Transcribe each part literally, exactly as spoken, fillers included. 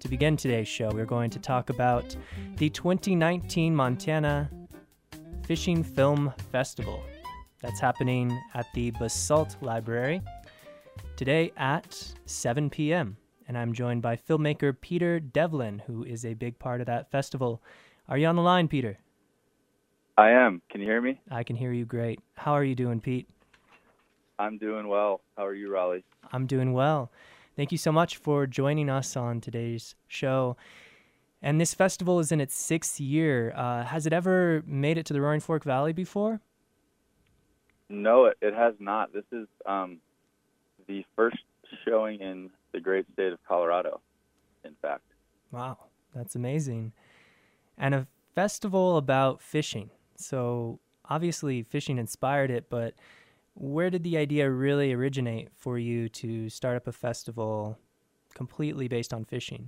To begin today's show, we're going to talk about the twenty nineteen Montana Fishing Film Festival that's happening at the Basalt Library today at seven p.m. And I'm joined by filmmaker Peter Devlin, who is a big part of that festival. Are you on the line, Peter? I am. Can you hear me? I can hear you great. How are you doing, Pete? I'm doing well. How are you, Raleigh? I'm doing well. Thank you so much for joining us on today's show. And this festival is in its sixth year. Uh, has it ever made it to the Roaring Fork Valley before? No, it, it has not. This is um, the first showing in the great state of Colorado, in fact. Wow, that's amazing. And a festival about fishing. So obviously fishing inspired it, but where did the idea really originate for you to start up a festival completely based on fishing?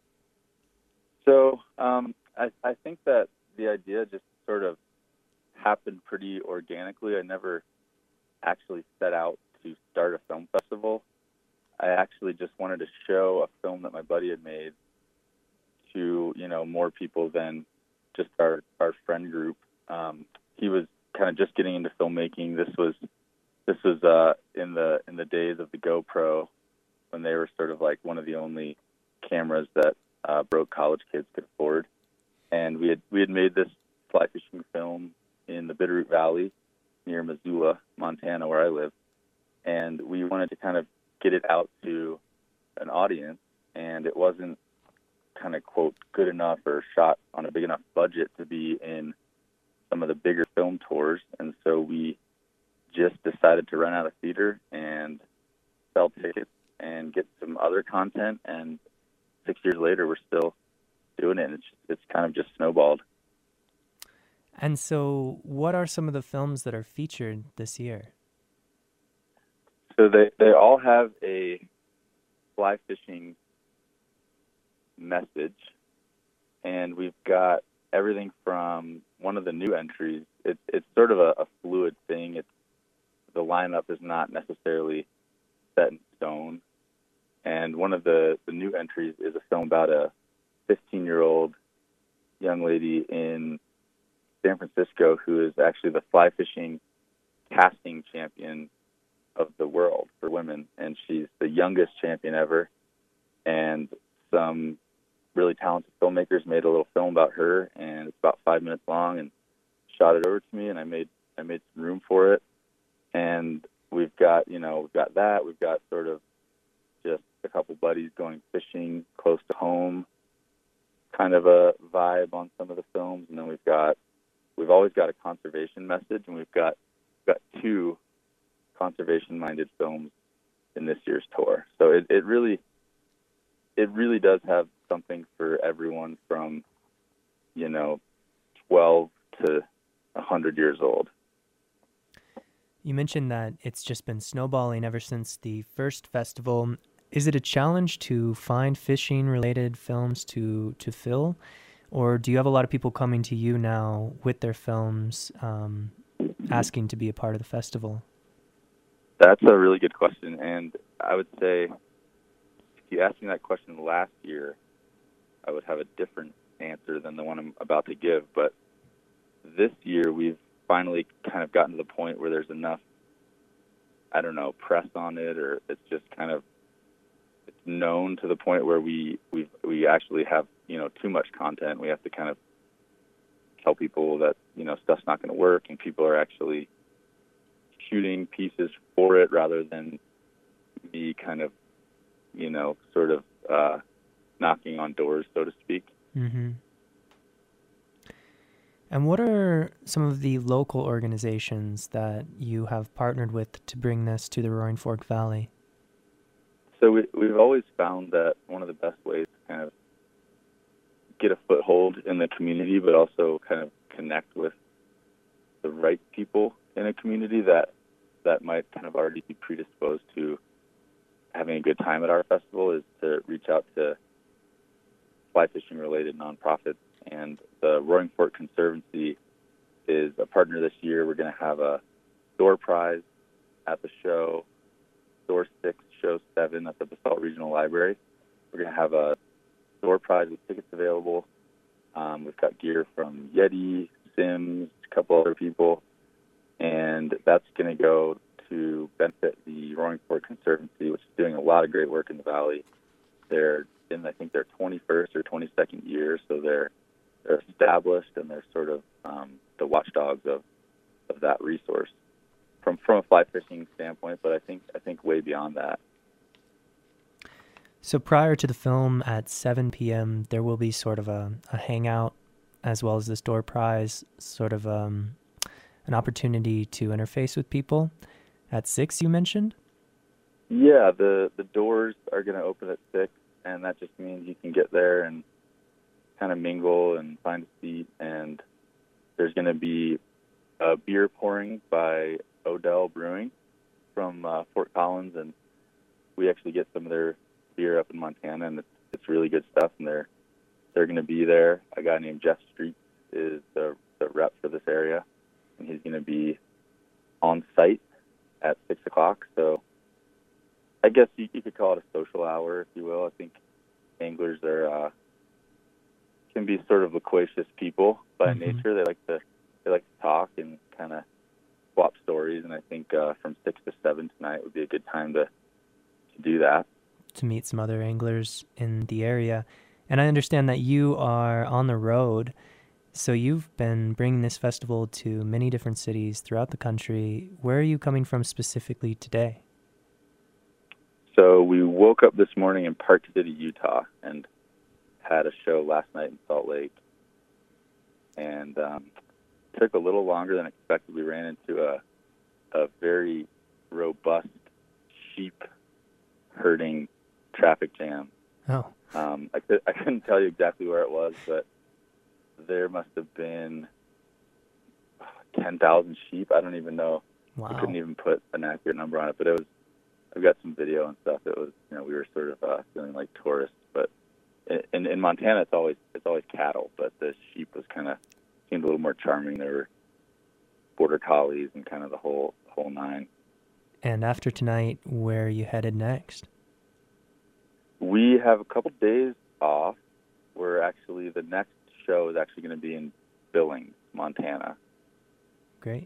So um, I, I think that the idea just sort of happened pretty organically. I never actually set out to start a film festival. I actually just wanted to show a film that my buddy had made to, you know, more people than just our, our friend group. Um, he was kind of just getting into filmmaking. This was This was uh, in the in the days of the GoPro, when they were sort of like one of the only cameras that uh, broke college kids could afford. And we had we had made this fly fishing film in the Bitterroot Valley near Missoula, Montana, where I live. And we wanted to kind of get it out to an audience, and it wasn't kind of, quote, good enough or shot on a big enough budget to be in some of the bigger film tours. And so we just decided to run out of theater and sell tickets and get some other content. And six years later, we're still doing it. It's it's kind of just snowballed. And so what are some of the films that are featured this year? So they, they all have a fly fishing message. And we've got everything from one of the new entries. It, it's sort of a, a fluid thing. It's the lineup is not necessarily set in stone. And one of the, the new entries is a film about a fifteen-year-old young lady in San Francisco who is actually the fly fishing casting champion of the world for women. And she's the youngest champion ever. And some really talented filmmakers made a little film about her, and it's about five minutes long, and shot it over to me, and I made I made some room for it. And we've got, you know, we've got that. We've got sort of just a couple buddies going fishing close to home, kind of a vibe on some of the films. And then we've got, we've always got a conservation message, and we've got, we've got two conservation-minded films in this year's tour. So it, it really, it really does have something for everyone from, you know, twelve to one hundred years old. You mentioned that it's just been snowballing ever since the first festival. Is it a challenge to find fishing-related films to, to fill? Or do you have a lot of people coming to you now with their films um, asking to be a part of the festival? That's a really good question. And I would say if you asked me that question last year, I would have a different answer than the one I'm about to give. But this year we've finally kind of gotten to the point where there's enough, I don't know, press on it, or it's just kind of, it's known to the point where we we we actually have, you know, too much content. We have to kind of tell people that, you know, stuff's not going to work, and people are actually shooting pieces for it rather than me kind of, you know, sort of uh, knocking on doors, so to speak. Mm-hmm. And what are some of the local organizations that you have partnered with to bring this to the Roaring Fork Valley? So we, we've always found that one of the best ways to kind of get a foothold in the community, but also kind of connect with the right people in a community that that might kind of already be predisposed to having a good time at our festival, is to reach out to fly fishing related nonprofits. And the Roaring Fork Conservancy is a partner this year. We're going to have a door prize at the show, door six, show seven at the Basalt Regional Library. We're going to have a door door prize with tickets available. Um, we've got gear from Yeti, Sims, a couple other people, and that's going to go to benefit the Roaring Fork Conservancy, which is doing a lot of great work in the valley. They're in, I think, their twenty-first or twenty-second year, so they're they're established and they're sort of um, the watchdogs of, of that resource from from a fly fishing standpoint. But I think I think way beyond that. So prior to the film at seven p.m., there will be sort of a, a hangout as well as this door prize, sort of um, an opportunity to interface with people. At six, you mentioned? Yeah, the, the doors are going to open at six, and that just means you can get there and kind of mingle and find a seat. And there's going to be a beer pouring by Odell Brewing from uh, Fort Collins, and we actually get some of their beer up in Montana, and it's, it's really good stuff. And they're they're going to be there. A guy named Jeff Street is the, the rep for this area, and he's going to be on site at six o'clock. So I guess you, you could call it a social hour, if you will. I think anglers are uh, can be sort of loquacious people by mm-hmm. nature. They like to they like to talk and kind of swap stories, and I think uh, from six to seven tonight would be a good time to to do that. To meet some other anglers in the area. And I understand that you are on the road, so you've been bringing this festival to many different cities throughout the country. Where are you coming from specifically today? So we woke up this morning in Park City, Utah, and had a show last night in Salt Lake. And um, it took a little longer than expected. We ran into a a very robust sheep herding traffic jam. Oh. Um, I, could, I couldn't tell you exactly where it was, but there must have been ten thousand sheep. I don't even know. Wow. I couldn't even put an accurate number on it, but it was, I've got some video and stuff. It was, you know, we were sort of uh, feeling like tourists, but in, in Montana, it's always, it's always cattle, but the sheep was kind of, seemed a little more charming. There were border collies and kind of the whole, whole nine. And after tonight, where are you headed next? We have a couple days off. We're actually, the next show is actually going to be in Billings, Montana. Great.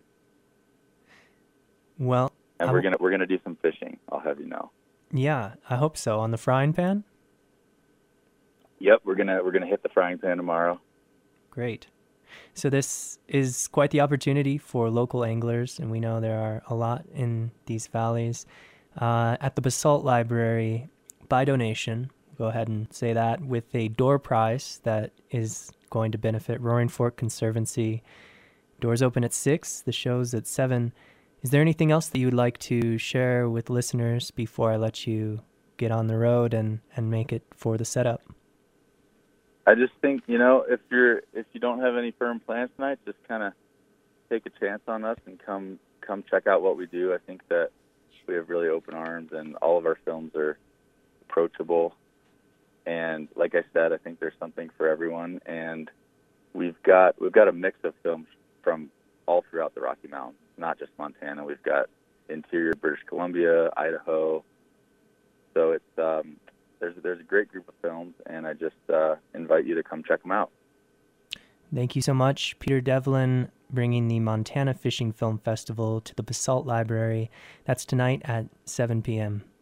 Well, and I'm, we're gonna we're gonna do some fishing. I'll have you know. Yeah, I hope so. On the frying pan. Yep, we're gonna we're gonna hit the frying pan tomorrow. Great. So this is quite the opportunity for local anglers, and we know there are a lot in these valleys. Uh, at the Basalt Library, by donation, go ahead and say that, with a door prize that is going to benefit Roaring Fork Conservancy. Doors open at six, the show's at seven. Is there anything else that you would like to share with listeners before I let you get on the road and, and make it for the setup? I just think, you know, if you're if you don't have any firm plans tonight, just kind of take a chance on us and come come check out what we do. I think that we have really open arms, and all of our films are approachable. And like I said, I think there's something for everyone. And we've got we've got a mix of films from all throughout the Rocky Mountains, not just Montana. We've got interior British Columbia, Idaho. So it's um, there's there's a great group of films, and I just uh, invite you to come check them out. Thank you so much, Peter Devlin, bringing the Montana Fishing Film Festival to the Basalt Library. That's tonight at seven p.m.